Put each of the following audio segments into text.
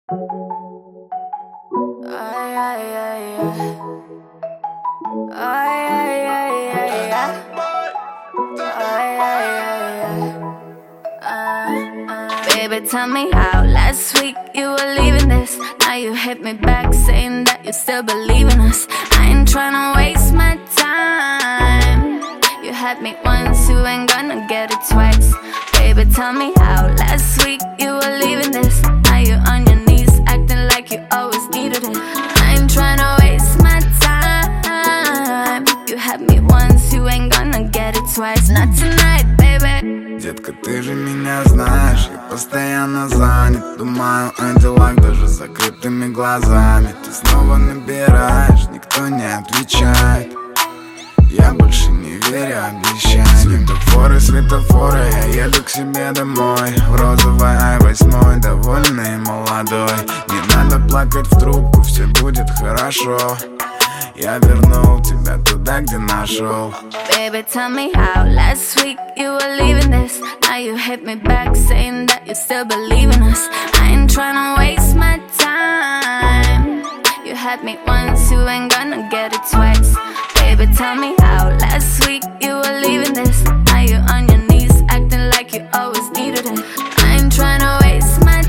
Ay, ay, ay, ay. Ay, ay, ay, ay, ay. Ay, ay, ay, ay. Baby, tell me how last week you were leaving this. Now you hit me back saying that you still believe in us. I ain't tryna waste my time. You had me once, you ain't gonna get it twice. Baby, tell me how last week you were leaving this. Now you on your knees acting like you always needed it. I ain't tryna waste my time. You had me once, you ain't gonna get it twice. Not tonight, baby. Детка, ты же меня знаешь, я постоянно занят. Думаю о делах даже с закрытыми глазами. Ты снова набираешь, никто не отвечает. Я больше не верю обещаниям. Светофоры, светофоры, я еду к себе домой. В розовой i8, довольный и молодой. Не надо плакать в трубку, все будет хорошо. Я вернул тебя туда, где нашел. Baby, tell me how last week you were leaving this. Now you hit me back saying that you still believe in us. I ain't tryna waste my time. You had me once, you ain't gonna get it twice. Baby, tell me how last week you were leaving this. Now you on your knees acting like you always needed it. I ain't tryna waste my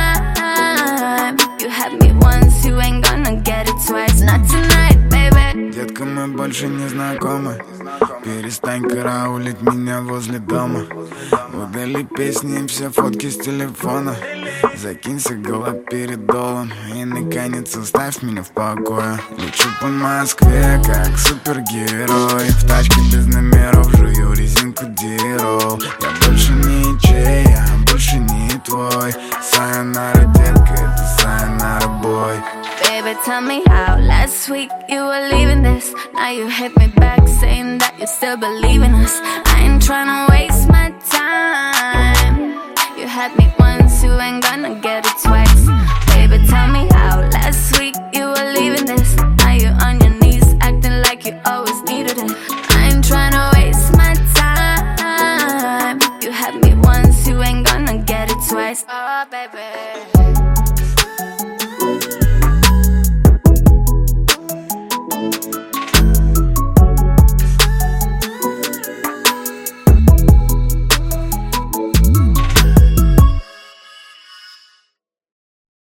time. You had me once, you ain't gonna get it twice. Not tonight, baby. Детка, мы больше не знакомы. Перестань караулить меня возле дома. Удали песни и все фотки с телефона. Закинься галоперидолом и наконец оставь меня в покое. Лечу по Москве как супергерой. В тачке без номеров жую резинку дирол. Я больше не чей, я больше не твой. Сайонара, детка, это сайонара, бой. Baby, tell me how last week you were leaving this. Now you hit me back saying that you still believe in us. I ain't tryna waste my time. You had me once, you ain't gonna get it twice. Baby, tell me how last week you were leaving this. Now you on your knees acting like you always needed it. I ain't tryna waste my time. You had me once, you ain't gonna get it twice. Oh, baby.